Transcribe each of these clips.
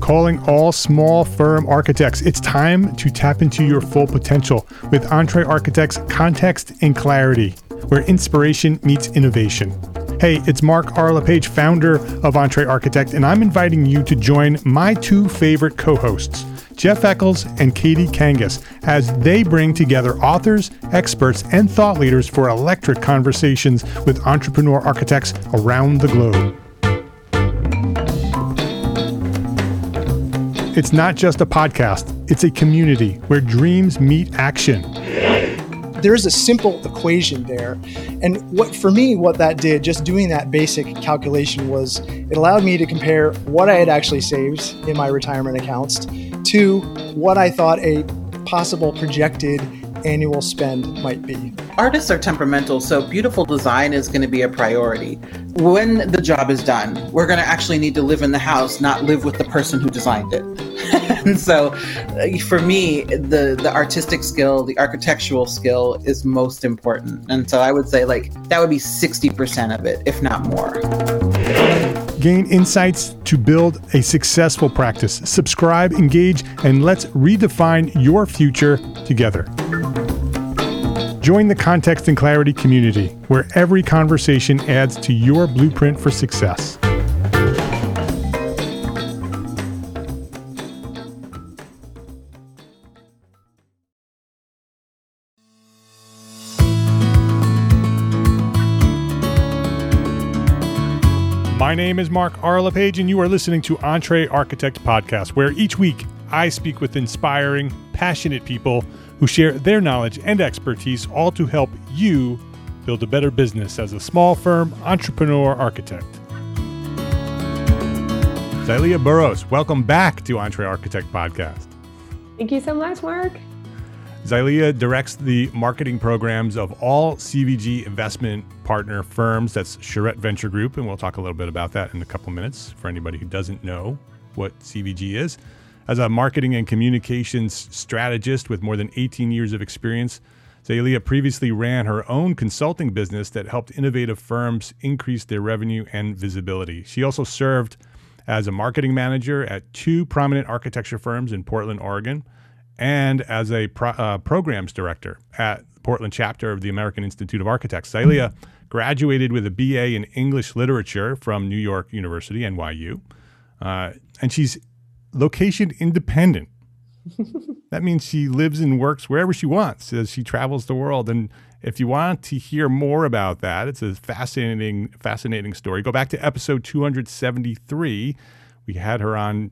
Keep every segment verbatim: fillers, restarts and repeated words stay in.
calling all small firm architects. It's time to tap into your full potential with EntreArchitect's Context and Clarity, where inspiration meets innovation. Hey, it's Mark R. LePage, founder of EntreArchitect, and I'm inviting you to join my two favorite co-hosts, Jeff Eccles and Katie Kangas, as they bring together authors, experts, and thought leaders for electric conversations with entrepreneur architects around the globe. It's not just a podcast, it's a community where dreams meet action. There's a simple equation there. And what for me, what that did, just doing that basic calculation, was it allowed me to compare what I had actually saved in my retirement accounts to what I thought a possible projected annual spend might be. Artists are temperamental, so beautiful design is going to be a priority. When the job is done, we're going to actually need to live in the house, not live with the person who designed it. And so uh, for me, the, the artistic skill, the architectural skill is most important. And so I would say like that would be sixty percent of it, if not more. Gain insights to build a successful practice. Subscribe, engage, and let's redefine your future together. Join the Context and Clarity community, where every conversation adds to your blueprint for success. My name is Mark R. LePage, and you are listening to EntreArchitect Podcast, where each week I speak with inspiring, passionate people who share their knowledge and expertise, all to help you build a better business as a small firm entrepreneur architect. Zylia Burrows, welcome back to EntreArchitect Podcast. Thank you so much, Mark. Zylia directs the marketing programs of all C V G investment partner firms. That's Charette Venture Group, and we'll talk a little bit about that in a couple minutes for anybody who doesn't know what C V G is. As a marketing and communications strategist with more than eighteen years of experience, Zylia previously ran her own consulting business that helped innovative firms increase their revenue and visibility. She also served as a marketing manager at two prominent architecture firms in Portland, Oregon, and as a pro, uh, programs director at the Portland chapter of the American Institute of Architects. Zylia graduated with a B A in English Literature from New York University, N Y U, uh, and she's location independent. That means she lives and works wherever she wants as she travels the world. And if you want to hear more about that, it's a fascinating, fascinating story. Go back to episode two hundred seventy-three. We had her on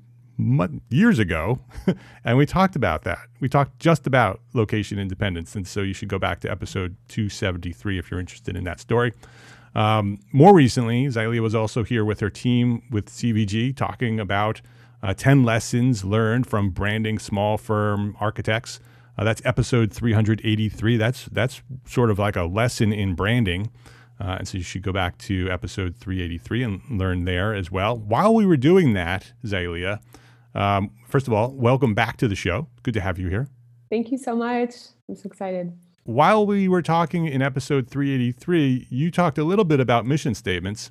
years ago, and we talked about that. We talked just about location independence, and so you should go back to episode two seventy-three if you're interested in that story. Um, more recently, Zylia was also here with her team with C V G talking about uh, ten lessons learned from branding small firm architects. Uh, that's episode three hundred eighty-three. That's that's sort of like a lesson in branding. Uh, and so you should go back to episode three eighty-three and learn there as well. While we were doing that, Zylia, Um, first of all, welcome back to the show. Good to have you here. Thank you so much. I'm so excited. While we were talking in episode three eighty-three, you talked a little bit about mission statements.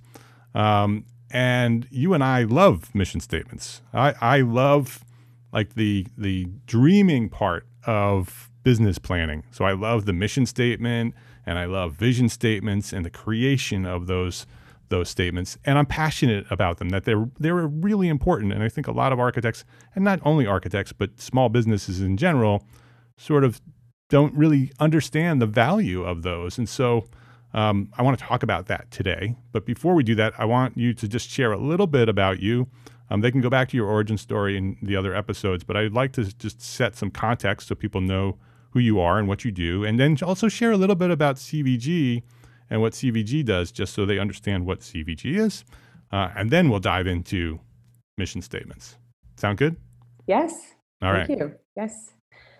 Um, and you and I love mission statements. I, I love like the, the dreaming part of business planning. So I love the mission statement, and I love vision statements and the creation of those those statements, and I'm passionate about them, that they're they're really important. And I think a lot of architects, and not only architects, but small businesses in general, sort of don't really understand the value of those. And so um, I want to talk about that today. But before we do that, I want you to just share a little bit about you. Um, they can go back to your origin story in the other episodes, but I'd like to just set some context so people know who you are and what you do, and then also share a little bit about C V G and what C V G does, just so they understand what C V G is. Uh, and then we'll dive into mission statements. Sound good? Yes. All right. Thank you. Yes.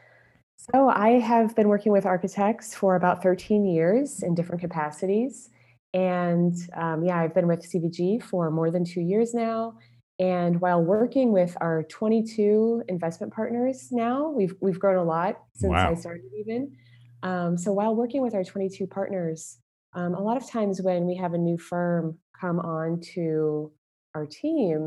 So I have been working with architects for about thirteen years in different capacities. And um, yeah, I've been with C V G for more than two years now. And while working with our twenty-two investment partners now, we've we've grown a lot since Wow. I started even. Um, so while working with our twenty-two partners, um, a lot of times when we have a new firm come on to our team,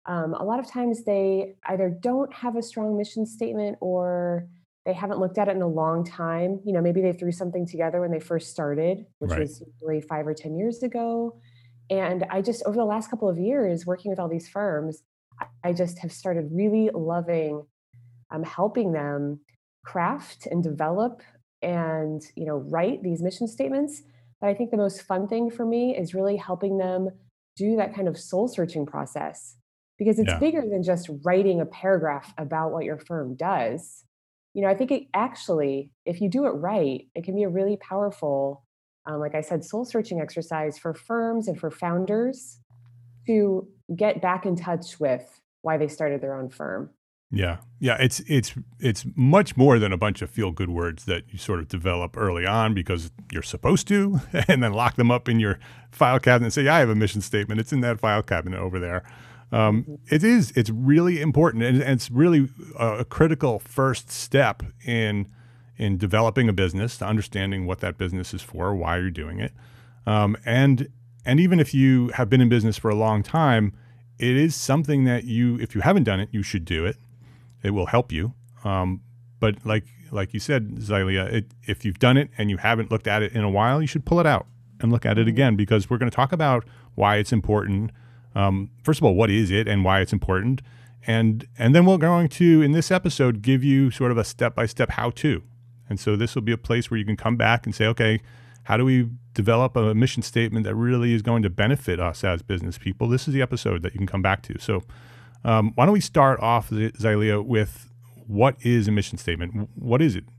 Um, a lot of times they either don't have a strong mission statement or they haven't looked at it in a long time. You know, maybe they threw something together when they first started, which Right. was usually five or ten years ago. And I just, over the last couple of years, working with all these firms, I I just have started really loving um, helping them craft and develop and you know write these mission statements. But I think the most fun thing for me is really helping them do that kind of soul searching process, because it's Yeah. bigger than just writing a paragraph about what your firm does. You know, I think it actually, if you do it right, it can be a really powerful, um, like I said, soul searching exercise for firms and for founders to get back in touch with why they started their own firm. Yeah. Yeah. It's it's it's much more than a bunch of feel good words that you sort of develop early on because you're supposed to, and then lock them up in your file cabinet and say, yeah, I have a mission statement. It's in that file cabinet over there. Um, Mhm. it is. It's really important, and, and it's really a, a critical first step in in developing a business, to understanding what that business is for, why you're doing it, um, and and even if you have been in business for a long time, it is something that you, if you haven't done it, you should do it. It will help you. Um, but like like you said, Xylia, it, if you've done it and you haven't looked at it in a while, you should pull it out and look at it Mhm. again, because we're going to talk about why it's important. Um, first of all, what is it and why it's important, and and then we're going to, in this episode, give you sort of a step by step how to. And so this will be a place where you can come back and say, okay, how do we develop a mission statement that really is going to benefit us as business people? This is the episode that you can come back to. So um, why don't we start off, Xylia, with what is a mission statement? What is it?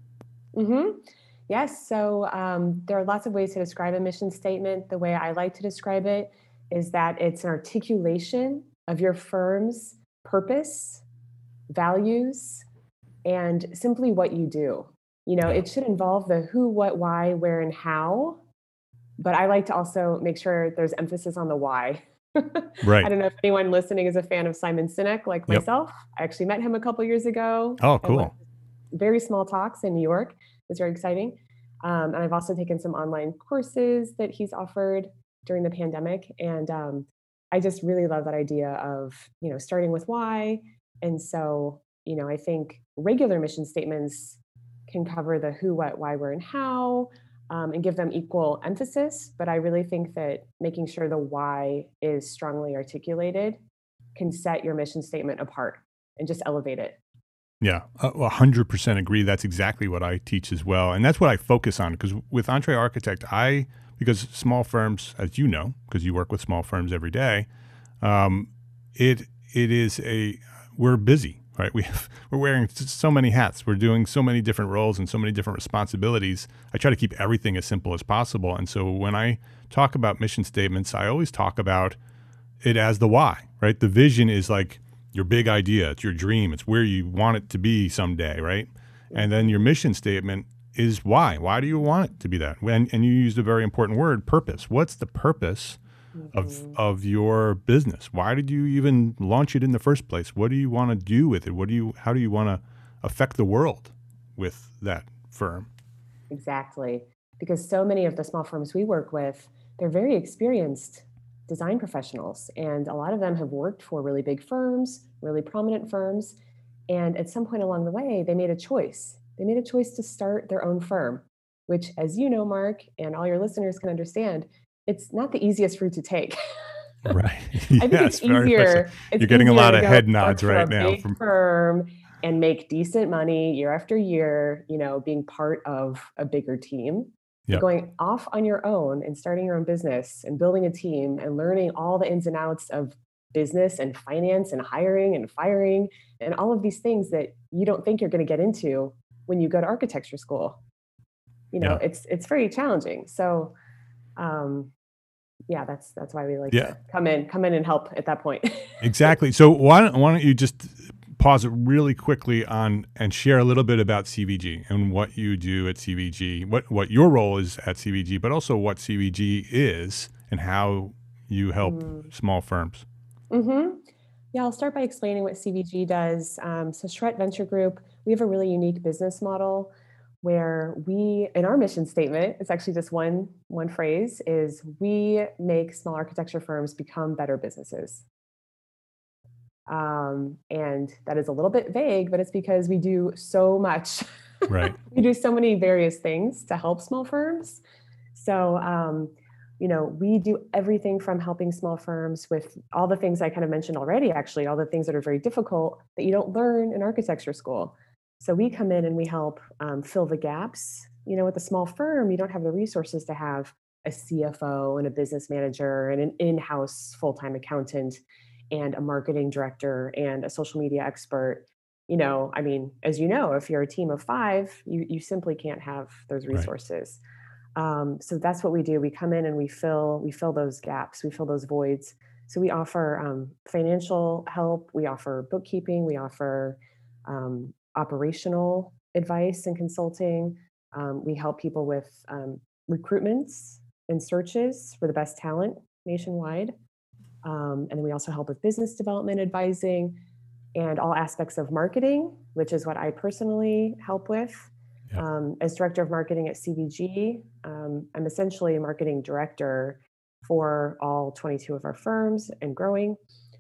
hmm Yes. So um, there are lots of ways to describe a mission statement. The way I like to describe it is that it's an articulation of your firm's purpose, values, and simply what you do. You know, Yeah. it should involve the who, what, why, where, and how. But I like to also make sure there's emphasis on the why. I Right. don't know if anyone listening is a fan of Simon Sinek like Yep. myself. I actually met him a couple years ago Oh, at one cool. very small talks in New York. It was very exciting. Um, and I've also taken some online courses that he's offered during the pandemic. And um, I just really love that idea of, you know, starting with why. And so, you know, I think regular mission statements can cover the who, what, why, where, and how, um, and give them equal emphasis. But I really think that making sure the why is strongly articulated can set your mission statement apart and just elevate it. Yeah, a a hundred percent agree. That's exactly what I teach as well, and that's what I focus on. Because with Entree Architect, I, because small firms, as you know, because you work with small firms every day, um, it it is a we're busy, right? We have, we're wearing s- so many hats. We're doing so many different roles and so many different responsibilities. I try to keep everything as simple as possible, and so when I talk about mission statements, I always talk about it as the why, right? The vision is like your big idea, it's your dream, it's where you want it to be someday, right? And then your Mhm. mission statement is why. Why do you want it to be that? When and you used a very important word, purpose. What's the purpose of Mhm. of your business? Why did you even launch it in the first place? What do you want to do with it? What do you how do you want to affect the world with that firm? Exactly. Because so many of the small firms we work with, they're very experienced design professionals. And a lot of them have worked for really big firms, really prominent firms. And at some point along the way, they made a choice. They made a choice to start their own firm, which, as you know, Mark, and all your listeners can understand, it's not the easiest route to take. Right. I think it's Yes, very much so. easier. It's You're getting a easier lot to of go head work nods for right a now big from firm and make decent money year after year, you know, being part of a bigger team. But Yep. going off on your own and starting your own business and building a team and learning all the ins and outs of business and finance and hiring and firing and all of these things that you don't think you're going to get into when you go to architecture school. You know, Yeah. it's it's very challenging. So, um, yeah, that's that's why we like Yeah. to come in, come in and help at that point. Exactly. So why don't why don't you just pause it really quickly on and share a little bit about C V G and what you do at C V G, what what your role is at C V G, but also what C V G is and how you help Mm. small firms. hmm Yeah, I'll start by explaining what C V G does. Um, so, Charette Venture Group, we have a really unique business model where we, in our mission statement, it's actually just one one phrase: is we make small architecture firms become better businesses. Um, and that is a little bit vague, but it's because we do so much. Right. We do so many various things to help small firms. So, um, you know, we do everything from helping small firms with all the things I kind of mentioned already, actually, all the things that are very difficult that you don't learn in architecture school. So we come in and we help um, fill the gaps. You know, with a small firm, you don't have the resources to have a C F O and a business manager and an in-house full-time accountant and a marketing director and a social media expert. You know, I mean, as you know, if you're a team of five, you you simply can't have those Right. resources. Um, so that's what we do. We come in and we fill we fill those gaps, we fill those voids. So we offer um, financial help, we offer bookkeeping, we offer um, operational advice and consulting. Um, we help people with um, recruitments and searches for the best talent nationwide. Um, and then we also help with business development advising and all aspects of marketing, which is what I personally help with. Yeah. Um, as director of marketing at C V G, um, I'm essentially a marketing director for all twenty-two of our firms and growing.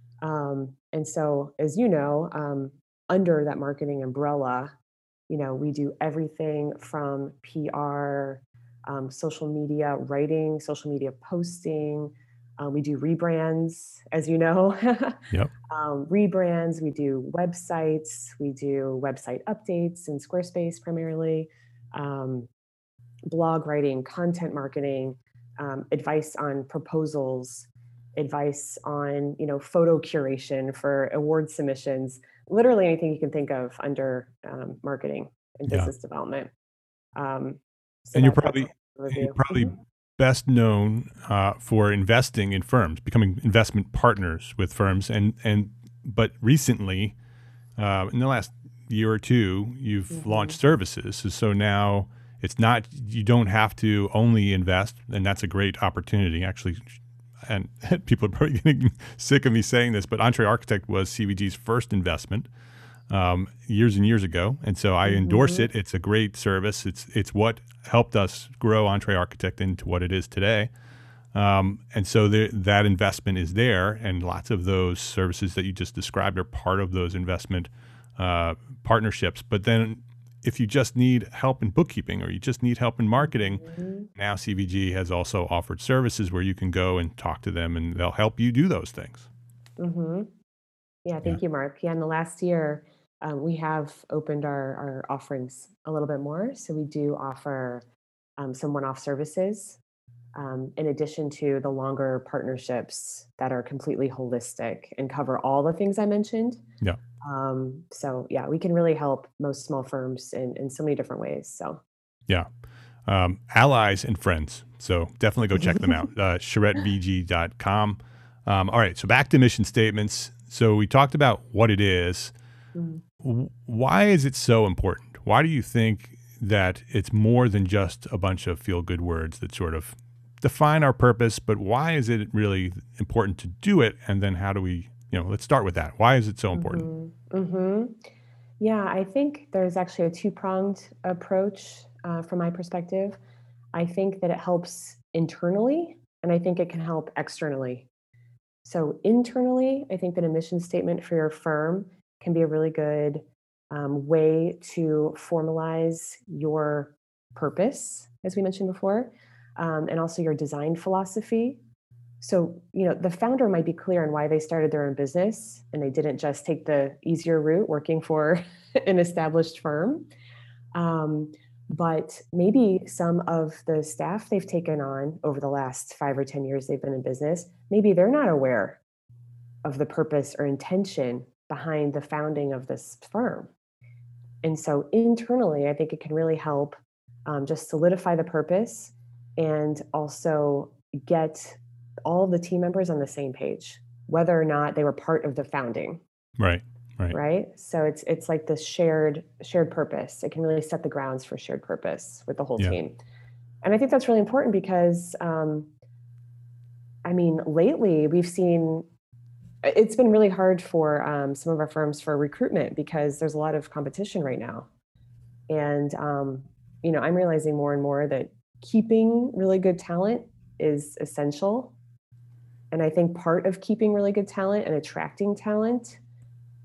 Um, and so, as you know, um, under that marketing umbrella, you know, we do everything from P R, um, social media writing, social media posting. Uh, we do rebrands, as you know. Yep. um, rebrands, we do websites, we do website updates in Squarespace primarily, um, blog writing, content marketing, um, advice on proposals, advice on, you know, photo curation for award submissions, literally anything you can think of under um, marketing and Yeah. business development. Um, so And you're that, that's probably an and you're overview. probably Mhm. best known uh, for investing in firms, becoming investment partners with firms, and and but recently, uh, in the last year or two, you've launched Mhm. services. So, so now it's not you don't have to only invest, and that's a great opportunity actually. And people are probably getting sick of me saying this, but Entree Architect was C V G's first investment um, years and years ago, and so I endorse Mhm. it. It's a great service. It's it's what helped us grow Entree Architect into what it is today. Um, and so there, that investment is there, and lots of those services that you just described are part of those investment uh, partnerships. But then, if you just need help in bookkeeping or you just need help in marketing, Mhm. now C V G has also offered services where you can go and talk to them, and they'll help you do those things. Mhm. Yeah, Yeah. thank you, Mark. Yeah, in the last year, um, we have opened our, our offerings a little bit more. So we do offer um, some one-off services um, in addition to the longer partnerships that are completely holistic and cover all the things I mentioned. Yeah. Um, so yeah, we can really help most small firms in, in so many different ways. So Yeah. Um, allies and friends. So definitely go check them out. Uh, charette v g dot com. Um, all right. So back to mission statements. So we talked about what it is. Mm, W- Why is it so important? Why do you think that it's more than just a bunch of feel good words that sort of define our purpose? But why is it really important to do it? And then how do we, you know, let's start with that. Why is it so important? mhm, mhm. Yeah, I think there's actually a two-pronged approach uh, from my perspective. I think that it helps internally, and I think it can help externally. So, internally, I think that a mission statement for your firm can be a really good um, way to formalize your purpose, as we mentioned before, um, and also your design philosophy. So, you know, the founder might be clear on why they started their own business and they didn't just take the easier route working for an established firm. Um, but maybe some of the staff they've taken on over the last five or ten years they've been in business, maybe they're not aware of the purpose or intention behind the founding of this firm. And so internally, I think it can really help um, just solidify the purpose and also get all the team members on the same page, whether or not they were part of the founding, Right. Right. right? So it's it's like this shared shared purpose. It can really set the grounds for shared purpose with the whole Yeah. team. And I think that's really important because, um, I mean, lately we've seen it's been really hard for um, some of our firms for recruitment because there's a lot of competition right now. And, um, you know, I'm realizing more and more that keeping really good talent is essential. And I think part of keeping really good talent and attracting talent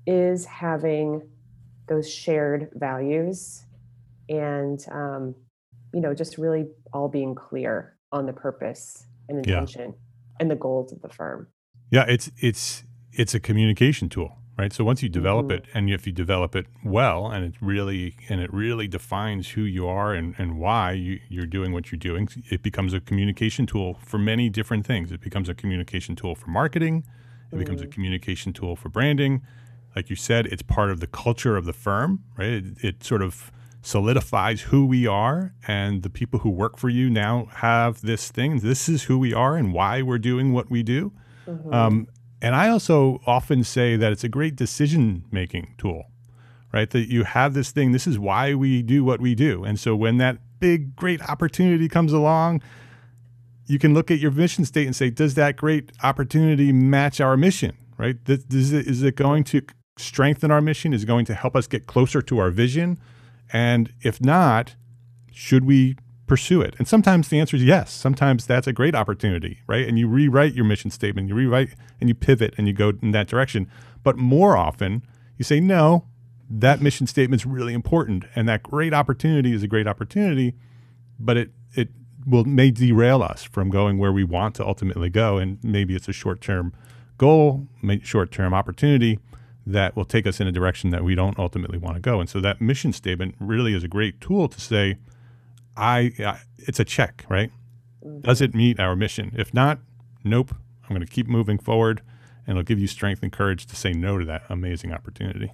is having those shared values and, um, you know, just really all being clear on the purpose and Yeah. intention and the goals of the firm. Yeah, it's it's it's a communication tool, right? So once you develop Mhm. it, and if you develop it well, and it really and it really defines who you are and, and why you, you're doing what you're doing, it becomes a communication tool for many different things. It becomes a communication tool for marketing. It becomes a Mm. communication tool for branding. Like you said, it's part of the culture of the firm, right? It, it sort of solidifies who we are, and the people who work for you now have this thing. This is who we are and why we're doing what we do. Mhm. Um, and I also often say that it's a great decision-making tool, right? That you have this thing, this is why we do what we do. And so when that big, great opportunity comes along, you can look at your mission statement and say, does that great opportunity match our mission, right? Th- Is it, is it going to strengthen our mission? Is it going to help us get closer to our vision? And if not, should we pursue it? And sometimes the answer is yes. Sometimes that's a great opportunity, right? And you rewrite your mission statement, you rewrite and you pivot and you go in that direction. But more often you say, no, that mission statement is really important. And that great opportunity is a great opportunity, but it, it will may derail us from going where we want to ultimately go. And maybe it's a short-term goal, may- short-term opportunity that will take us in a direction that we don't ultimately want to go. And so that mission statement really is a great tool to say, I, I it's a check, right? Does it meet our mission? If not, nope, I'm going to keep moving forward, and it'll give you strength and courage to say no to that amazing opportunity.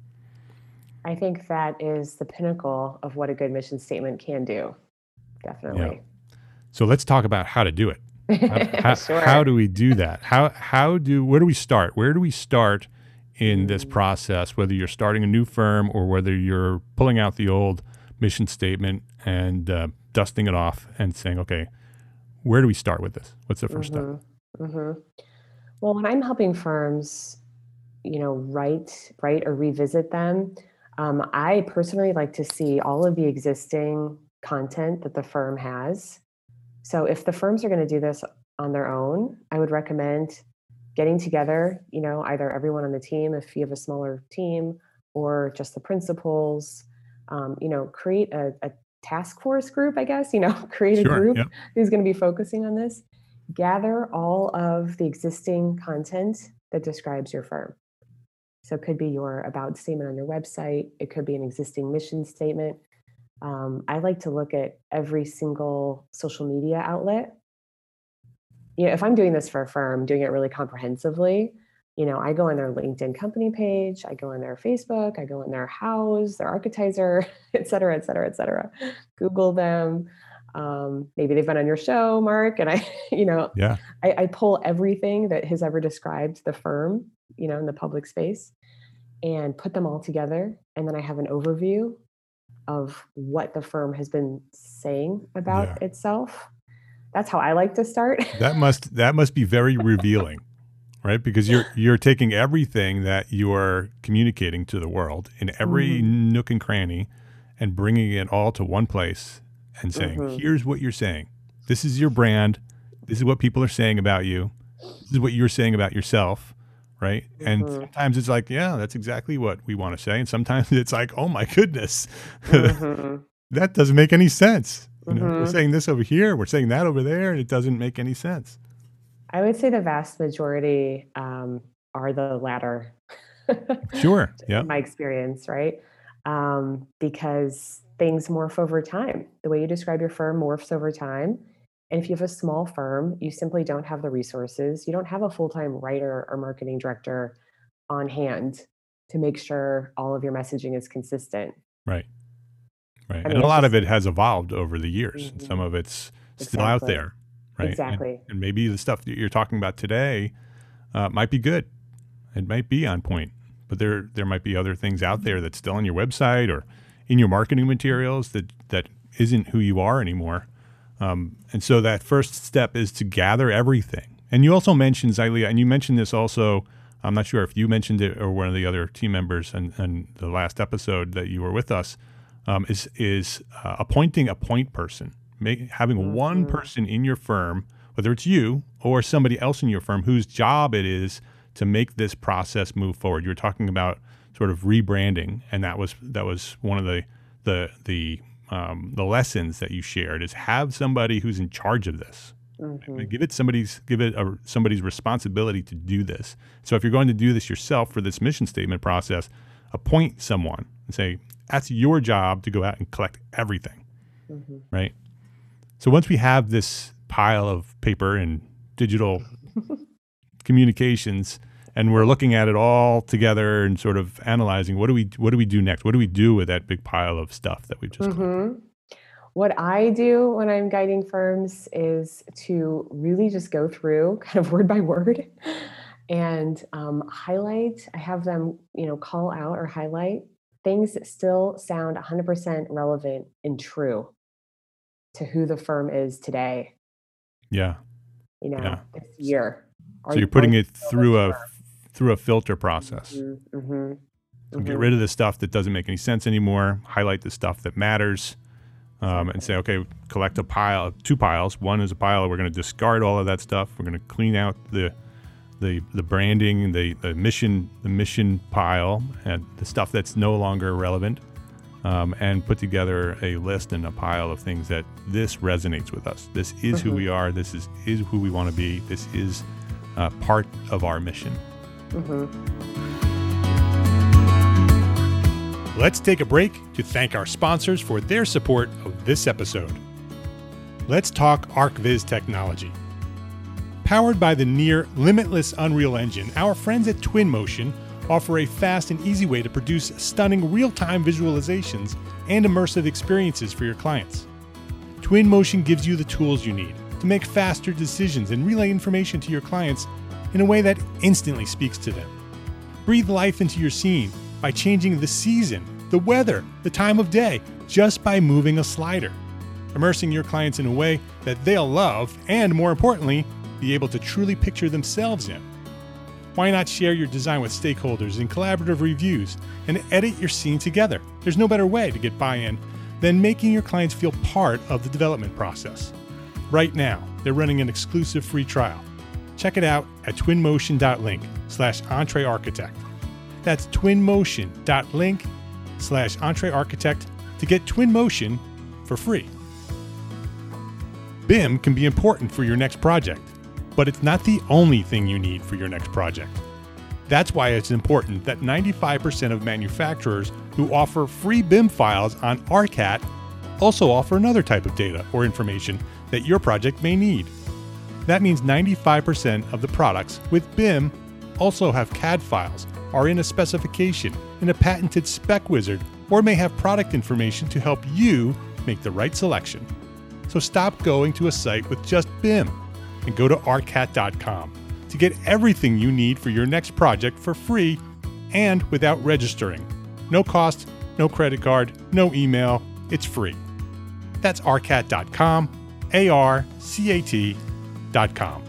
I think that is the pinnacle of what a good mission statement can do. Definitely. So let's talk about how to do it. How, how, Sure. how do we do that? How how do where do we start? Where do we start in this process, whether you're starting a new firm or whether you're pulling out the old mission statement and uh, dusting it off and saying, okay, where do we start with this? What's the 1st step? Mm-hmm. Mm-hmm. Well, when I'm helping firms, you know, write, write or revisit them, um, I personally like to see all of the existing content that the firm has. So if the firms are going to do this on their own, I would recommend getting together, you know, either everyone on the team, if you have a smaller team, or just the principals, um, you know, create a, a task force group, I guess, you know, create a Sure, group yep. who's going to be focusing on this. Gather all of the existing content that describes your firm. So it could be your about statement on your website. It could be an existing mission statement. Um, I like to look at every single social media outlet. You know, if I'm doing this for a firm, doing it really comprehensively, you know, I go on their LinkedIn company page, I go on their Facebook, I go on their house, their architizer, et cetera, et cetera, et cetera. Google them. Um, maybe they've been on your show, Mark, and I, you know, Yeah. I, I pull everything that has ever described the firm, you know, in the public space, and put them all together. And then I have an overview of what the firm has been saying about Yeah. itself. That's how I like to start. That must that must be very revealing, right? Because you're you're taking everything that you are communicating to the world in every Mhm. nook and cranny and bringing it all to one place and saying, Mhm. here's what you're saying. This is your brand. This is what people are saying about you. This is what you're saying about yourself, right? And Mhm. sometimes it's like, yeah, that's exactly what we want to say. And sometimes it's like, oh my goodness, Mhm. that doesn't make any sense. You know, we're Mhm. saying this over here, we're saying that over there, and it doesn't make any sense. I would say the vast majority um, are the latter. Sure. Yeah. In my experience, right? Um, because things morph over time. The way you describe your firm morphs over time. And if you have a small firm, you simply don't have the resources. You don't have a full-time writer or marketing director on hand to make sure all of your messaging is consistent. Right. Right. I And mean, a it's lot of just it has evolved over the years. And some Mhm. of it's still out Exactly. there. Right. And, Exactly. and maybe the stuff that you're talking about today uh, might be good. It might be on point. But there there might be other things out there that's still on your website or in your marketing materials that, that isn't who you are anymore. Um, and so that first step is to gather everything. And you also mentioned, Xylea, and you mentioned this also, I'm not sure if you mentioned it or one of the other team members in, in the last episode that you were with us, um, is is uh, appointing a point person, make, having one Mhm. person in your firm, whether it's you or somebody else in your firm, whose job it is to make this process move forward? You were talking about sort of rebranding, and that was that was one of the the the um, the lessons that you shared, is have somebody who's in charge of this. Mm-hmm. Give it somebody's give it a, somebody's responsibility to do this. So if you're going to do this yourself for this mission statement process, appoint someone and say, that's your job to go out and collect everything, mm-hmm. right? So once we have this pile of paper and digital communications, and we're looking at it all together and sort of analyzing, what do we what do we do next? What do we do with that big pile of stuff that we've just mm-hmm. collected? What I do when I'm guiding firms is to really just go through kind of word by word and um, highlight. I have them, you know, call out or highlight things that still sound one hundred percent relevant and true to who the firm is today. Yeah. You know, yeah. this year. Are so you're putting it through a through a filter process. Mm-hmm. Mm-hmm. So get rid of the stuff that doesn't make any sense anymore. Highlight the stuff that matters. Um, and say, okay, collect a pile, two piles. One is a pile we're going to discard all of that stuff. We're going to clean out the the the branding, the the mission, the mission pile, and the stuff that's no longer relevant, um, and put together a list and a pile of things that this resonates with us. This is mm-hmm. who we are. This is is who we want to be. This is uh, part of our mission. Mm-hmm. Let's take a break to thank our sponsors for their support of this episode. Let's talk ArcViz technology. Powered by the near limitless Unreal Engine, our friends at Twinmotion offer a fast and easy way to produce stunning real-time visualizations and immersive experiences for your clients. Twinmotion gives you the tools you need to make faster decisions and relay information to your clients in a way that instantly speaks to them. Breathe life into your scene by changing the season, the weather, the time of day, just by moving a slider. Immersing your clients in a way that they'll love and, more importantly, be able to truly picture themselves in. Why not share your design with stakeholders in collaborative reviews and edit your scene together? There's no better way to get buy-in than making your clients feel part of the development process. Right now, they're running an exclusive free trial. Check it out at twinmotion.link slash entrearchitect. That's twinmotion.link slash entrearchitect to get Twinmotion for free. B I M can be important for your next project, but it's not the only thing you need for your next project. That's why it's important that ninety-five percent of manufacturers who offer free B I M files on ARCAT also offer another type of data or information that your project may need. That means ninety-five percent of the products with B I M also have C A D files, are in a specification, in a patented spec wizard, or may have product information to help you make the right selection. So stop going to a site with just B I M and go to arcat dot com to get everything you need for your next project for free and without registering. No cost, no credit card, no email. It's free. That's arcat dot com, A R C A T dot com.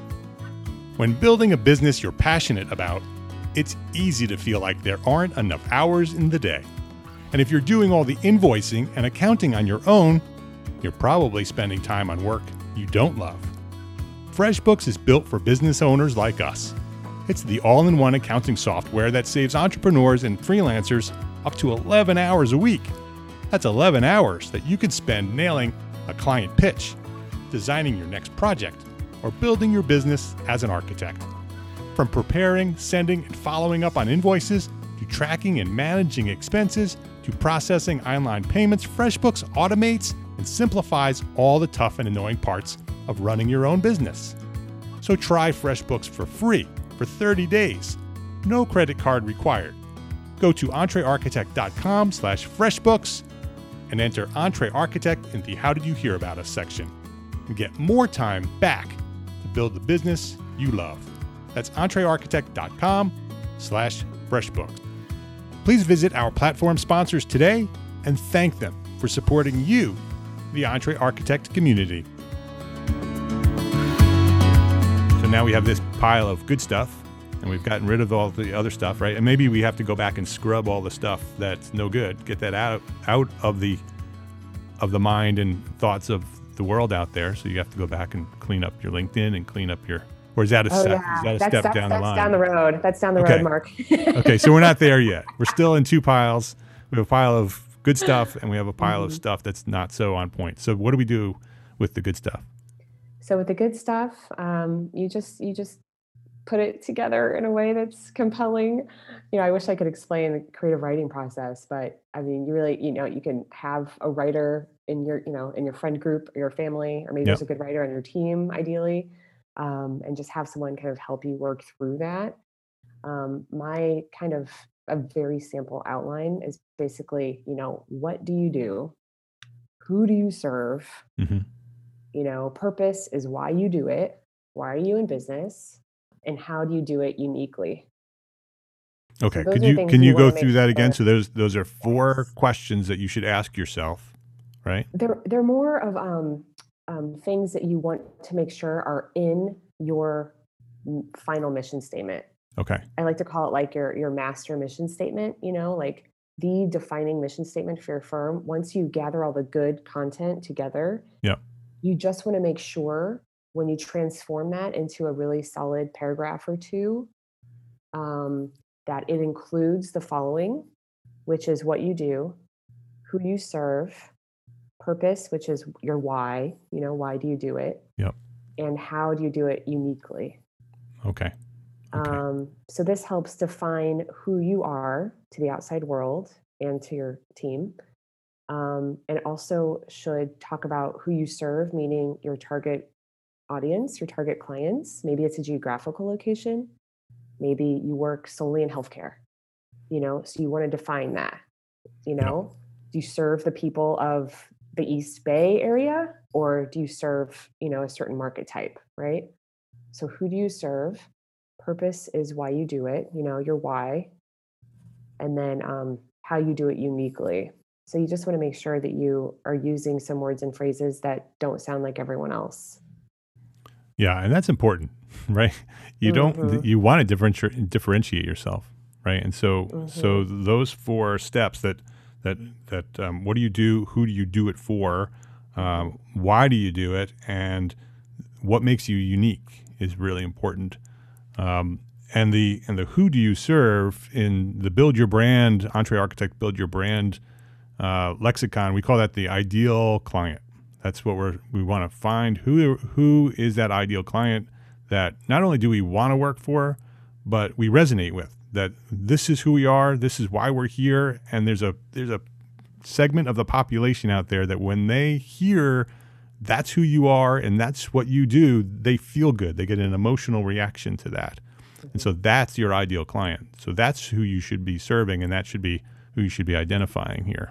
When building a business you're passionate about, it's easy to feel like there aren't enough hours in the day. And if you're doing all the invoicing and accounting on your own, you're probably spending time on work you don't love. FreshBooks is built for business owners like us. It's the all-in-one accounting software that saves entrepreneurs and freelancers up to eleven hours a week. That's eleven hours that you could spend nailing a client pitch, designing your next project, or building your business as an architect. From preparing, sending, and following up on invoices, to tracking and managing expenses, to processing online payments, FreshBooks automates and simplifies all the tough and annoying parts of running your own business. So try FreshBooks for free for thirty days. No credit card required. Go to entrearchitect.com slash FreshBooks and enter EntreArchitect in the How Did You Hear About Us section and get more time back to build the business you love. That's entrearchitect.com slash FreshBooks. Please visit our platform sponsors today and thank them for supporting you, the EntreArchitect community. So now we have this pile of good stuff, and we've gotten rid of all the other stuff, right? And maybe we have to go back and scrub all the stuff that's no good, get that out out of the of the mind and thoughts of the world out there. So you have to go back and clean up your LinkedIn and clean up your Or is that a Oh step, yeah, is that a that's step that's, down that's the line? down the road. That's down the Okay. road, Mark. Okay, so we're not there yet. We're still in two piles. We have a pile of good stuff, and we have a pile of Mhm. stuff that's not so on point. So what do we do with the good stuff? So with the good stuff, um, you just you just put it together in a way that's compelling. You know, I wish I could explain the creative writing process, but I mean, you really, you know, you can have a writer in your, you know, in your friend group or your family, or maybe Yep. there's a good writer on your team, ideally, um, and just have someone kind of help you work through that. Um, my kind of a very simple outline is basically, you know, what do you do? Who do you serve? hmm You know, purpose is why you do it. Why are you in business? And how do you do it uniquely? So Okay. those Could are you things can you you go want to make through that again? sure. So those those are four Yes. questions that you should ask yourself, right? They're they're more of um, um, things that you want to make sure are in your m- final mission statement. Okay. I like to call it like your your master mission statement, you know, like the defining mission statement for your firm. Once you gather all the good content together, Yep. you just want to make sure when you transform that into a really solid paragraph or two, um, that it includes the following, which is what you do, who you serve, purpose, which is your why, you know, why do you do it, Yep. and how do you do it uniquely. Okay. Okay. Um, so this helps define who you are to the outside world and to your team. Um, and it also should talk about who you serve, meaning your target audience, your target clients. Maybe it's a geographical location. Maybe you work solely in healthcare, you know, so you want to define that, you Yep. know, do you serve the people of the East Bay area, or do you serve, you know, a certain market type, right? So who do you serve? Purpose is why you do it, you know, your why, and then um, how you do it uniquely. So you just want to make sure that you are using some words and phrases that don't sound like everyone else. Yeah, and that's important, right? You don't Mhm. you want to differentiate differentiate yourself, right? And so so Mhm. those four steps that that that um, what do you do? Who do you do it for? Um, why do you do it? And what makes you unique is really important. Um, and the and the who do you serve in the build your brand EntreArchitect build your brand uh, lexicon, we call that the ideal client. That's what we're we want to find who who is that ideal client that not only do we want to work for, but we resonate with. That this is who we are, this is why we're here, and there's a there's a segment of the population out there that when they hear that's who you are and that's what you do, they feel good. They get an emotional reaction to that. And so that's your ideal client. So that's who you should be serving, and that should be who you should be identifying here.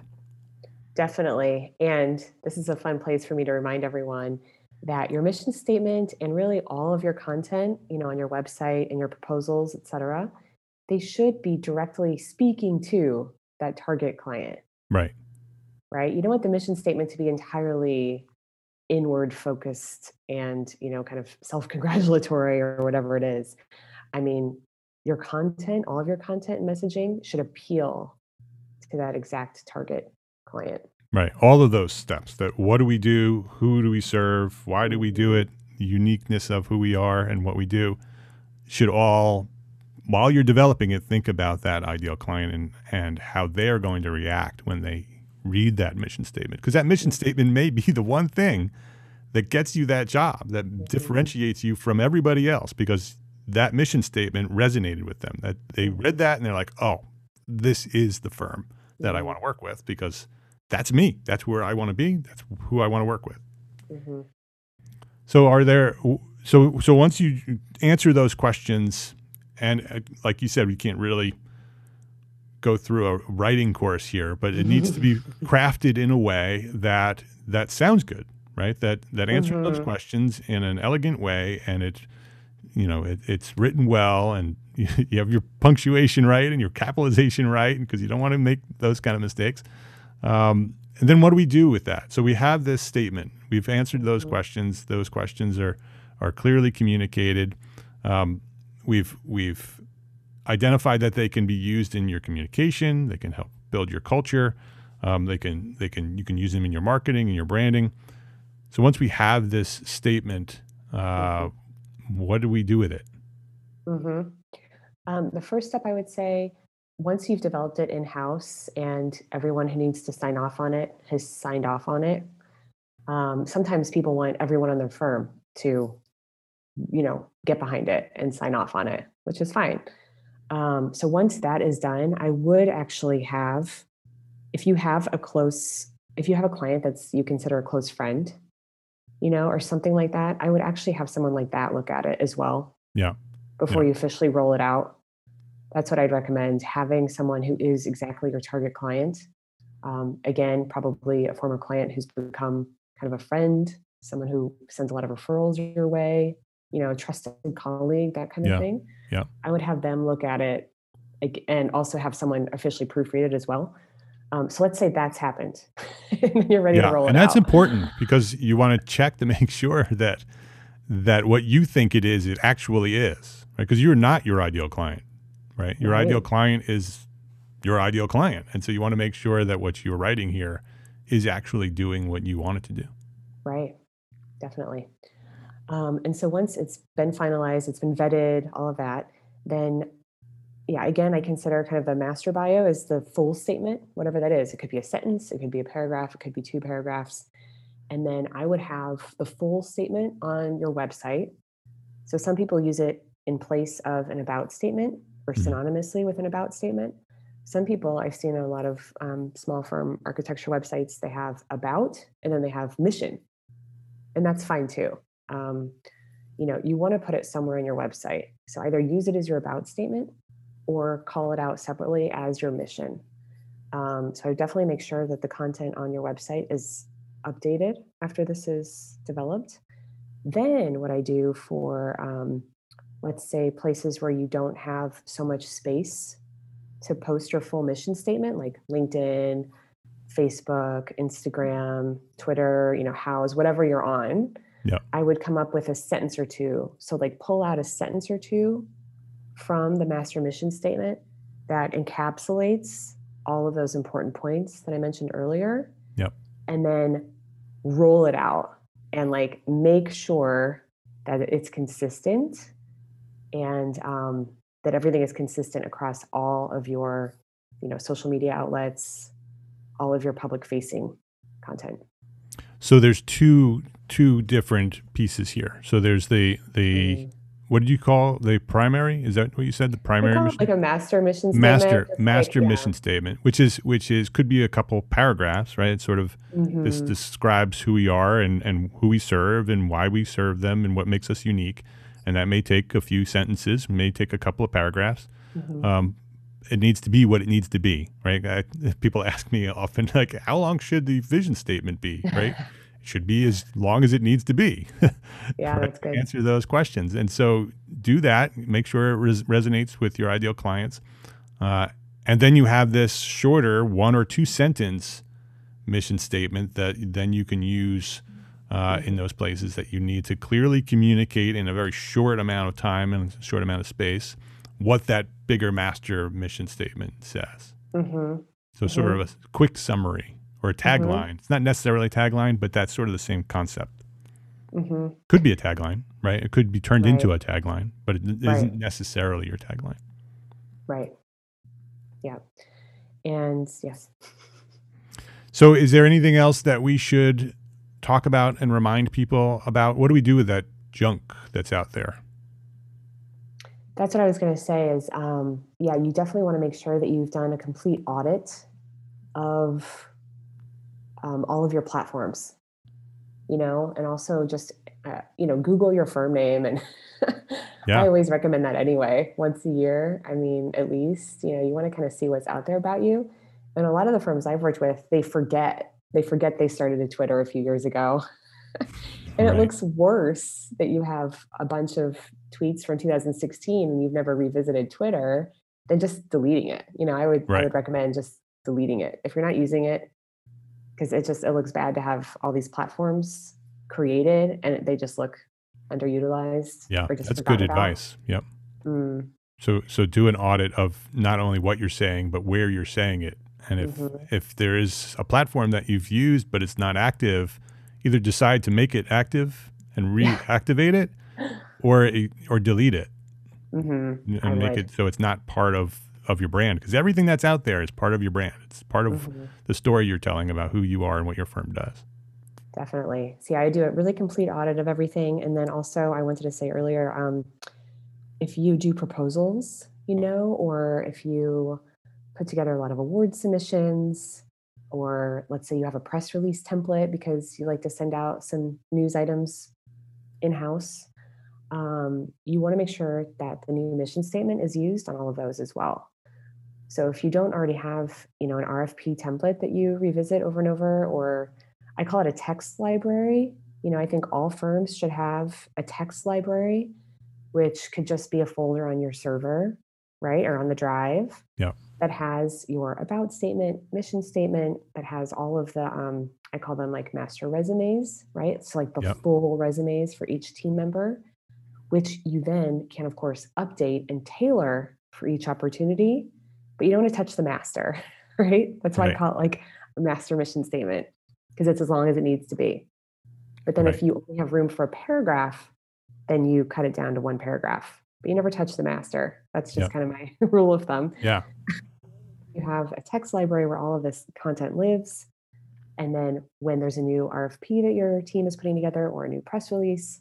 Definitely. And this is a fun place for me to remind everyone that your mission statement and really all of your content, you know, on your website and your proposals, et cetera, they should be directly speaking to that target client, Right. right? You don't want the mission statement to be entirely inward focused and, you know, kind of self-congratulatory or whatever it is. I mean, your content, all of your content and messaging should appeal to that exact target client. Right. All of those steps that what do we do? Who do we serve? Why do we do it? The uniqueness of who we are and what we do should all, while you're developing it, think about that ideal client and, and how they're going to react when they read that mission statement. Because that mission statement may be the one thing that gets you that job, that differentiates you from everybody else, because that mission statement resonated with them. That they read that and they're like, oh, this is the firm that I want to work with because that's me. That's where I want to be. That's who I want to work with. Mm-hmm. So are there, so, so once you answer those questions, and uh, like you said, we can't really go through a writing course here, but it needs to be crafted in a way that, that sounds good, right? That, that answers Mm-hmm. those questions in an elegant way. And it, you know, it, it's written well, and you, you have your punctuation right and your capitalization right, because you don't want to make those kind of mistakes. Um, and then what do we do with that? So we have this statement. We've answered those Mm-hmm. questions. Those questions are are clearly communicated. Um, we've we've identified that they can be used in your communication. They can help build your culture. Um, they can they can you can use them in your marketing and your branding. So once we have this statement, uh, what do we do with it? Mm-hmm. Um, the first step I would say, once you've developed it in-house and everyone who needs to sign off on it has signed off on it, um, sometimes people want everyone on their firm to, you know, get behind it and sign off on it, which is fine. Um, so once that is done, I would actually have, if you have a close, if you have a client that's you consider a close friend, you know, or something like that, I would actually have someone like that look at it as well. Yeah. Before Yeah. you officially roll it out. That's what I'd recommend, having someone who is exactly your target client. Um, again, probably a former client who's become kind of a friend, someone who sends a lot of referrals your way, you know, a trusted colleague, that kind of Yeah. thing. Yeah. I would have them look at it ag- and also have someone officially proofread it as well. Um, so let's say that's happened and you're ready to Yeah. roll it And that's out. important because you want to check to make sure that that what you think it is, it actually is, right? Because you're not your ideal client, right? Your Right. ideal client is your ideal client. And so you want to make sure that what you're writing here is actually doing what you want it to do. Right. Definitely. Um, and so once it's been finalized, it's been vetted, all of that, then yeah, again, I consider kind of the master bio as the full statement, whatever that is. It could be a sentence, it could be a paragraph, it could be two paragraphs. And then I would have the full statement on your website. So some people use it in place of an about statement or Mhm. synonymously with an about statement. Some people, I've seen a lot of um, small firm architecture websites, they have about and then they have mission. And that's fine too. Um, you know, you want to put it somewhere in your website. So either use it as your about statement or call it out separately as your mission. Um, so I would definitely make sure that the content on your website is updated after this is developed. Then what I do for, um, let's say, places where you don't have so much space to post your full mission statement, like LinkedIn, Facebook, Instagram, Twitter, you know, Houzz, whatever you're on, Yeah. I would come up with a sentence or two. So like pull out a sentence or two from the master mission statement that encapsulates all of those important points that I mentioned earlier. Yep. And then roll it out and like make sure that it's consistent and um, that everything is consistent across all of your, you know, social media outlets, all of your public facing content. So there's two two different pieces here. So there's the the Mm. what did you call the primary? Is that what you said? The We primary call it mission? like a master mission statement. master just like- master yeah. mission statement, which is which is could be a couple paragraphs, right? It sort of this Mhm. describes who we are and and who we serve and why we serve them and what makes us unique. And that may take a few sentences, may take a couple of paragraphs. Mhm. Um, it needs to be what it needs to be, right? I, people ask me often, like, how long should the vision statement be, right? It should be as long as it needs to be. Yeah, right? that's good. Answer those questions. And so do that, make sure it res- resonates with your ideal clients. Uh, and then you have this shorter one or two sentence mission statement that then you can use uh, in those places that you need to clearly communicate in a very short amount of time and a short amount of space what that bigger master mission statement says. Mhm. So sort of a quick summary or a tagline. It's not necessarily a tagline, but that's sort of the same concept. Mhm. Could be a tagline, right? It could be turned into Right. a tagline, but it isn't Right. necessarily your tagline. Right. Yeah. And yes. So is there anything else that we should talk about and remind people about? What do we do with that junk that's out there? That's what I was going to say is, um, yeah, you definitely want to make sure that you've done a complete audit of um, all of your platforms, you know, and also just, uh, you know, Google your firm name. And Yeah. I always recommend that anyway, once a year. I mean, at least, you know, you want to kind of see what's out there about you. And a lot of the firms I've worked with, they forget, they forget they started a Twitter a few years ago. And Right. it looks worse that you have a bunch of tweets from two thousand sixteen and you've never revisited Twitter than just deleting it. You know, I would I Right. would recommend just deleting it if you're not using it, because it just it looks bad to have all these platforms created and they just look underutilized. Yeah, or just that's good forgotten about. advice. Yep. Mm, So so do an audit of not only what you're saying, but where you're saying it. And if Mhm. if there is a platform that you've used but it's not active, either decide to make it active and reactivate it, or or delete it Mm-hmm. I and make would. it so it's not part of of your brand, because everything that's out there is part of your brand. It's part of Mm-hmm. the story you're telling about who you are and what your firm does. Definitely. See, I do a really complete audit of everything. And then also, I wanted to say earlier, um, if you do proposals, you know, or if you put together a lot of award submissions, or let's say you have a press release template because you like to send out some news items in-house, um, you want to make sure that the new mission statement is used on all of those as well. So if you don't already have, you know, an R F P template that you revisit over and over, or I call it a text library, you know, I think all firms should have a text library, which could just be a folder on your server, right, or on the drive Yeah. that has your about statement, mission statement, that has all of the, um, I call them like master resumes, right? So like the Yep. full resumes for each team member, which you then can, of course, update and tailor for each opportunity, but you don't want to touch the master, right? That's why Right. I call it like a master mission statement, because it's as long as it needs to be. But then Right. if you only have room for a paragraph, then you cut it down to one paragraph, but you never touch the master. That's just Yep. kind of my rule of thumb. Yeah. You have a text library where all of this content lives. And then when there's a new R F P that your team is putting together, or a new press release,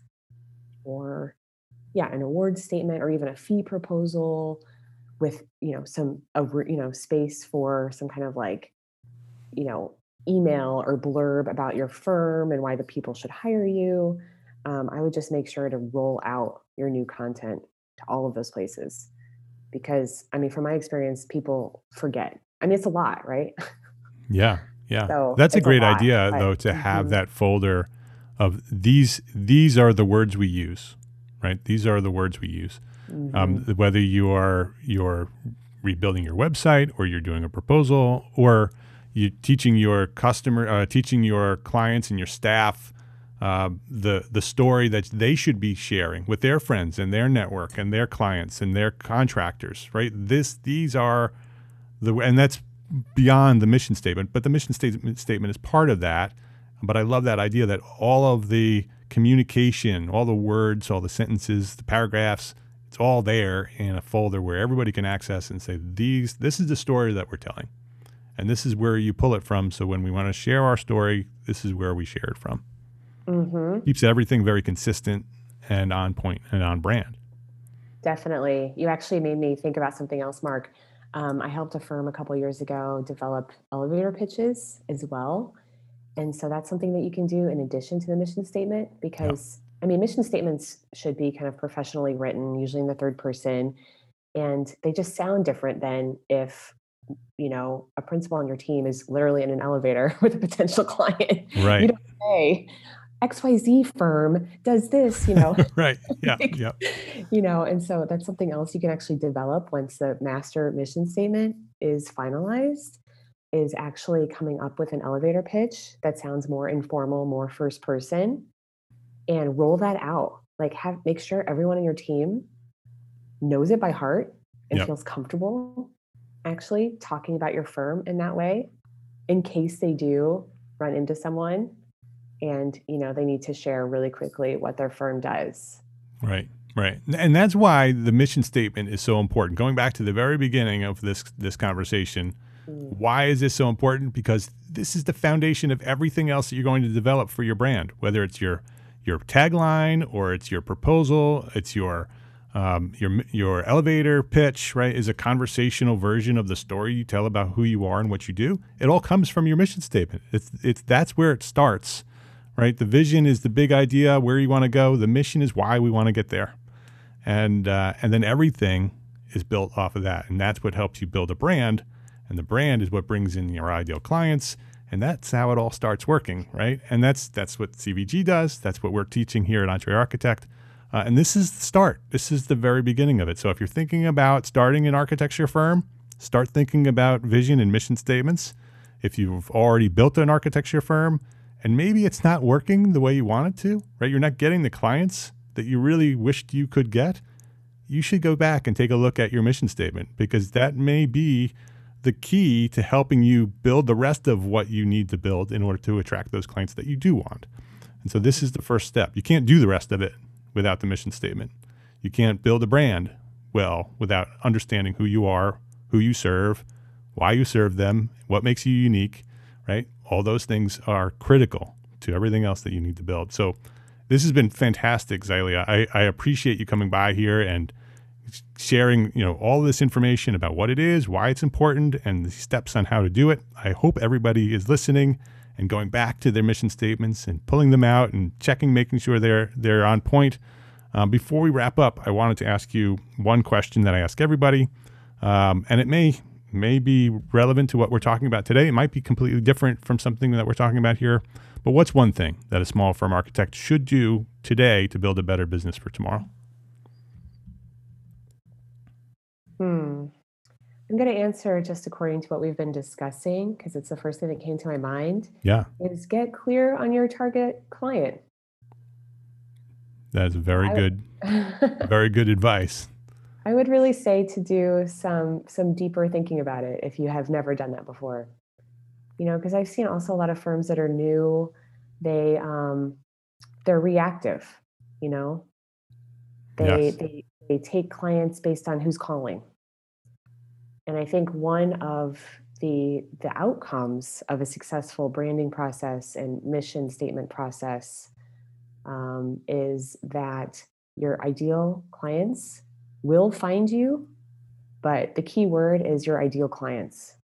or yeah, an award statement, or even a fee proposal with, you know, some, a, you know, space for some kind of like, you know, email or blurb about your firm and why the people should hire you. Um, I would just make sure to roll out your new content to all of those places, because I mean, from my experience, people forget. I mean, it's a lot, right? Yeah. Yeah. So That's a it's a great lot, idea, but- though, to have Mhm. that folder of these. These are the words we use, right? These are the words we use. Um, Mhm. whether you are you're rebuilding your website, or you're doing a proposal, or you teaching your customer, uh, teaching your clients and your staff uh, the the story that they should be sharing with their friends and their network and their clients and their contractors, right? This these are the and that's beyond the mission statement, but the mission statement statement is part of that. But I love that idea that all of the communication, all the words, all the sentences, the paragraphs, it's all there in a folder where everybody can access and say, these, this is the story that we're telling. And this is where you pull it from. So when we want to share our story, this is where we share it from. Mhm. Keeps everything very consistent and on point and on brand. Definitely. You actually made me think about something else, Mark. Um, I helped a firm a couple of years ago develop elevator pitches as well. And so that's something that you can do in addition to the mission statement, because I mean, mission statements should be kind of professionally written, usually in the third person, and they just sound different than if, you know, a principal on your team is literally in an elevator with a potential client. Right. You don't say X Y Z firm does this, you know. Right. Yeah. Like, Yeah. you know, and so that's something else you can actually develop once the master mission statement is finalized, is actually coming up with an elevator pitch that sounds more informal, more first person, and roll that out. Like, have make sure everyone in your team knows it by heart and Yep. feels comfortable actually talking about your firm in that way, in case they do run into someone and, you know, they need to share really quickly what their firm does. Right, right. And that's why the mission statement is so important. Going back to the very beginning of this this conversation, Mm. why is this so important? Because this is the foundation of everything else that you're going to develop for your brand, whether it's your your tagline, or it's your proposal, it's your um, your your elevator pitch, right? Is a conversational version of the story you tell about who you are and what you do. It all comes from your mission statement. It's it's that's where it starts. Right? The vision is the big idea, where you want to go. The mission is why we want to get there. And uh, and then everything is built off of that. And that's what helps you build a brand. And the brand is what brings in your ideal clients. And that's how it all starts working, right? And that's that's what C V G does. That's what we're teaching here at Entre Architect. Uh, and this is the start. This is the very beginning of it. So if you're thinking about starting an architecture firm, start thinking about vision and mission statements. If you've already built an architecture firm, and maybe it's not working the way you want it to, right? You're not getting the clients that you really wished you could get. You should go back and take a look at your mission statement, because that may be the key to helping you build the rest of what you need to build in order to attract those clients that you do want. And so this is the first step. You can't do the rest of it without the mission statement. You can't build a brand well without understanding who you are, who you serve, why you serve them, what makes you unique, right? All those things are critical to everything else that you need to build. So this has been fantastic, Xylia. I, I appreciate you coming by here and sharing, you know, all this information about what it is, why it's important, and the steps on how to do it. I hope everybody is listening and going back to their mission statements and pulling them out and checking, making sure they're they're on point. Um, before we wrap up, I wanted to ask you one question that I ask everybody, um, and it may may be relevant to what we're talking about today. It might be completely different from something that we're talking about here. But what's one thing that a small firm architect should do today to build a better business for tomorrow? Hmm. I'm going to answer just according to what we've been discussing, because it's the first thing that came to my mind. Yeah. Is get clear on your target client. That is very I, good, very good advice. I would really say to do some some deeper thinking about it if you have never done that before. You know, because I've seen also a lot of firms that are new, they um, they're reactive. You know, they yes. they they take clients based on who's calling. And I think one of the the outcomes of a successful branding process and mission statement process um, is that your ideal clients will find you, but the key word is your ideal clients.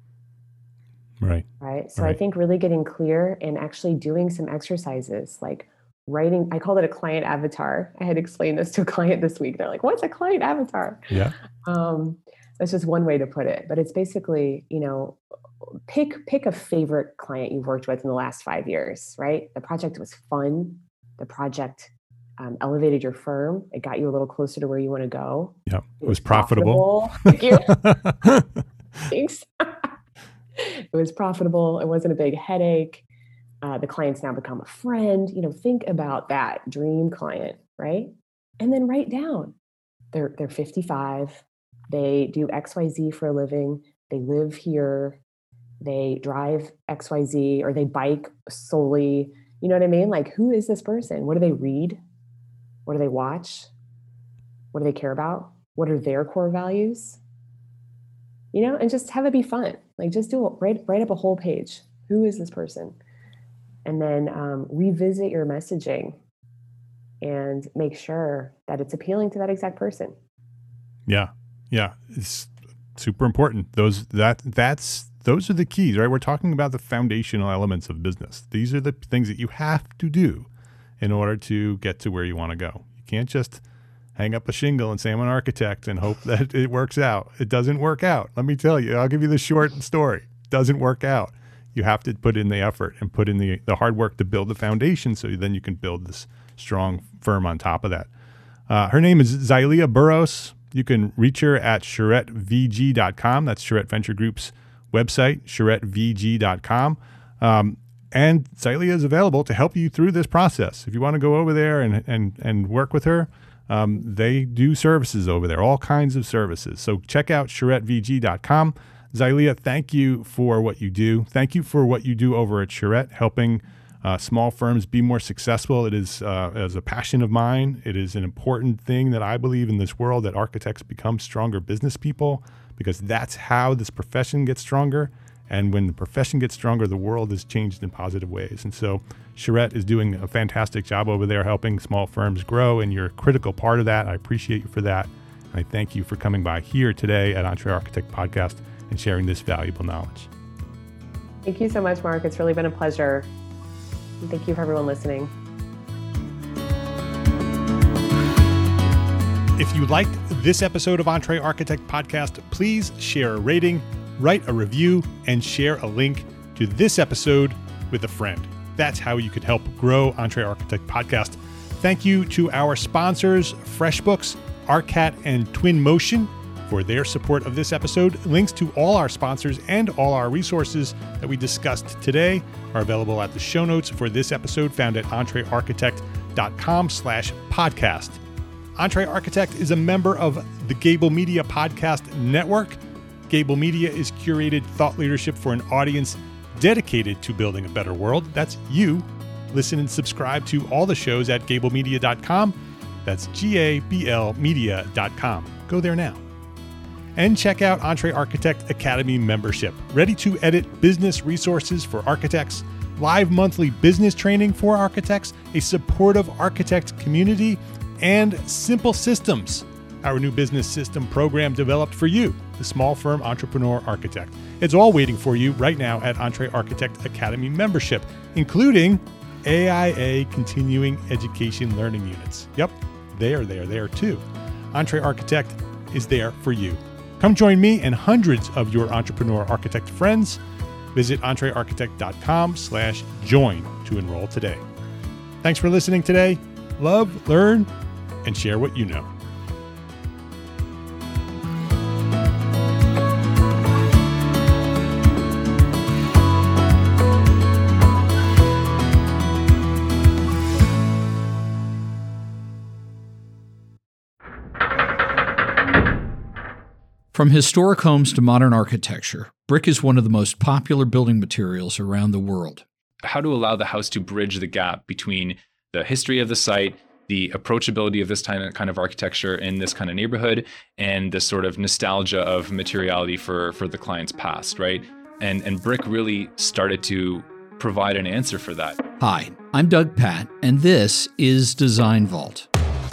Right. Right. So right. I think really getting clear and actually doing some exercises like writing, I called it a client avatar. I had explained this to a client this week. They're like, what's a client avatar? Yeah. Um, that's just one way to put it. But it's basically, you know, pick pick a favorite client you've worked with in the last five years, right? The project was fun. The project um, elevated your firm. It got you a little closer to where you want to go. Yeah. It, it was, was profitable. profitable. Thank you. Thanks. It was profitable. It wasn't a big headache. Uh, the client's now become a friend. You know, think about that dream client, right? And then write down. They're they're fifty-five. They do X Y Z for a living. They live here. They drive X Y Z, or they bike solely. You know what I mean? Like, who is this person? What do they read? What do they watch? What do they care about? What are their core values? You know, and just have it be fun. Like, just do it, write, write up a whole page. Who is this person? And then um, revisit your messaging and make sure that it's appealing to that exact person. Yeah. Yeah. It's super important. Those, that, that's, those are the keys, right? We're talking about the foundational elements of business. These are the things that you have to do in order to get to where you want to go. You can't just hang up a shingle and say I'm an architect and hope that it works out. It doesn't work out. Let me tell you, I'll give you the short story. It doesn't work out. You have to put in the effort and put in the, the hard work to build the foundation, so then you can build this strong firm on top of that. Uh, her name is Xylia Burrows. You can reach her at charette v g dot com. That's Charette Venture Group's website, charette v g dot com. Um, and Xylia is available to help you through this process. If you want to go over there and, and, and work with her, um, they do services over there, all kinds of services. So check out charette v g dot com. Xylia, thank you for what you do. Thank you for what you do over at Charette, helping uh, small firms be more successful. It is uh, as a passion of mine. It is an important thing that I believe in this world, that architects become stronger business people, because that's how this profession gets stronger. And when the profession gets stronger, the world is changed in positive ways. And so Charette is doing a fantastic job over there helping small firms grow, and you're a critical part of that. I appreciate you for that. And I thank you for coming by here today at EntreArchitect Podcast and sharing this valuable knowledge. Thank you so much, Mark. It's really been a pleasure. And thank you for everyone listening. If you liked this episode of EntreArchitect Podcast, please share a rating, write a review, and share a link to this episode with a friend. That's how you could help grow EntreArchitect Podcast. Thank you to our sponsors, FreshBooks, Arcat, and Twinmotion, for their support of this episode. Links to all our sponsors and all our resources that we discussed today are available at the show notes for this episode, found at entrearchitect dot com slash podcast. EntreArchitect is a member of the Gable Media Podcast Network. Gable Media is curated thought leadership for an audience dedicated to building a better world. That's you. Listen and subscribe to all the shows at gable media dot com. That's G A B L media dot com. Go there now. And check out EntreArchitect Academy membership. Ready to edit business resources for architects, live monthly business training for architects, a supportive architect community, and Simple Systems, our new business system program developed for you, the small firm entrepreneur architect. It's all waiting for you right now at EntreArchitect Academy membership, including A I A continuing education learning units. Yep, they are there, there too. EntreArchitect is there for you. Come join me and hundreds of your entrepreneur architect friends. Visit entrearchitect.com slash join to enroll today. Thanks for listening today. Love, learn, and share what you know. From historic homes to modern architecture, brick is one of the most popular building materials around the world. How to allow the house to bridge the gap between the history of the site, the approachability of this kind of architecture in this kind of neighborhood, and the sort of nostalgia of materiality for, for the client's past, right? And, and brick really started to provide an answer for that. Hi, I'm Doug Patt, and this is Design Vault.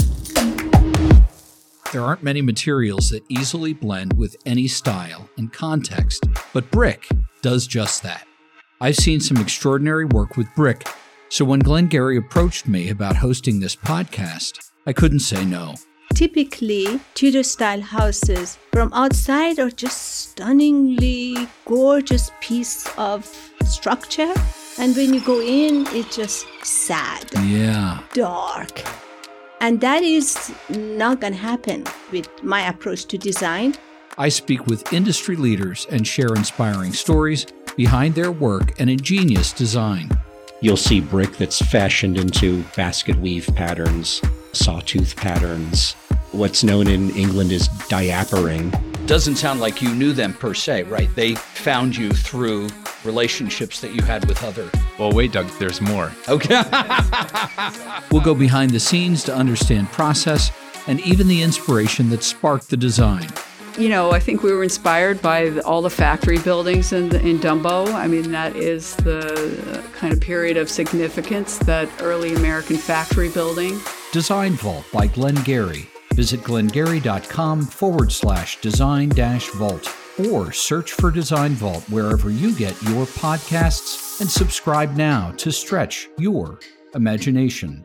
There aren't many materials that easily blend with any style and context, but brick does just that. I've seen some extraordinary work with brick, so when Glenn Gary approached me about hosting this podcast, I couldn't say no. Typically, Tudor-style houses from outside are just stunningly gorgeous piece of structure, and when you go in, it's just sad, yeah, dark. And that is not going to happen with my approach to design. I speak with industry leaders and share inspiring stories behind their work and ingenious design. You'll see brick that's fashioned into basket weave patterns, sawtooth patterns. What's known in England as diapering. Doesn't sound like you knew them per se, right? They found you through relationships that you had with other. Well, wait, Doug, there's more. Okay. We'll go behind the scenes to understand process and even the inspiration that sparked the design. You know, I think we were inspired by the, all the factory buildings in, in Dumbo. I mean, that is the kind of period of significance, that early American factory building. Design Vault by Glenn Gary. Visit glengary.com forward slash design dash vault or search for Design Vault wherever you get your podcasts and subscribe now to stretch your imagination.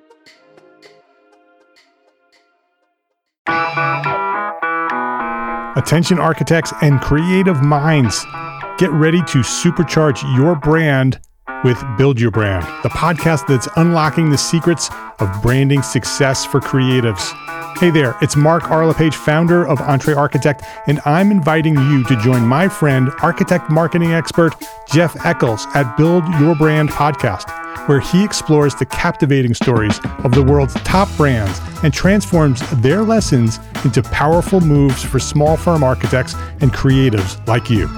Attention architects and creative minds, get ready to supercharge your brand with Build Your Brand, the podcast that's unlocking the secrets of branding success for creatives. Hey there, it's Mark Arlepage, founder of EntreArchitect, and I'm inviting you to join my friend, architect marketing expert Jeff Eccles at Build Your Brand podcast, where he explores the captivating stories of the world's top brands and transforms their lessons into powerful moves for small firm architects and creatives like you.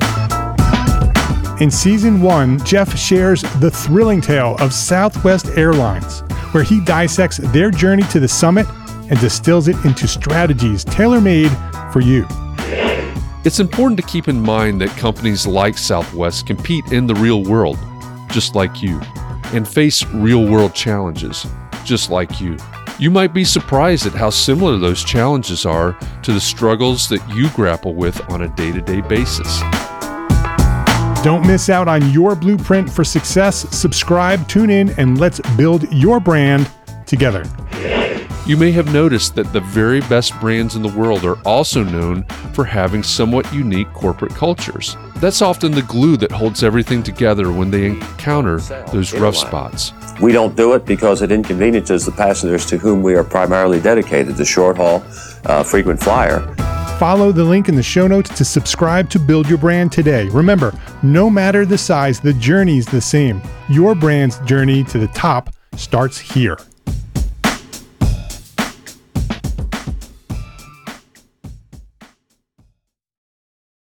In season one, Jeff shares the thrilling tale of Southwest Airlines, where he dissects their journey to the summit and distills it into strategies tailor-made for you. It's important to keep in mind that companies like Southwest compete in the real world, just like you, and face real-world challenges, just like you. You might be surprised at how similar those challenges are to the struggles that you grapple with on a day-to-day basis. Don't miss out on your blueprint for success. Subscribe, tune in, and let's build your brand together. You may have noticed that the very best brands in the world are also known for having somewhat unique corporate cultures. That's often the glue that holds everything together when they encounter those rough spots. We don't do it because it inconveniences the passengers to whom we are primarily dedicated, the short haul, uh, frequent flyer. Follow the link in the show notes to subscribe to Build Your Brand today. Remember, no matter the size, the journey's the same. Your brand's journey to the top starts here.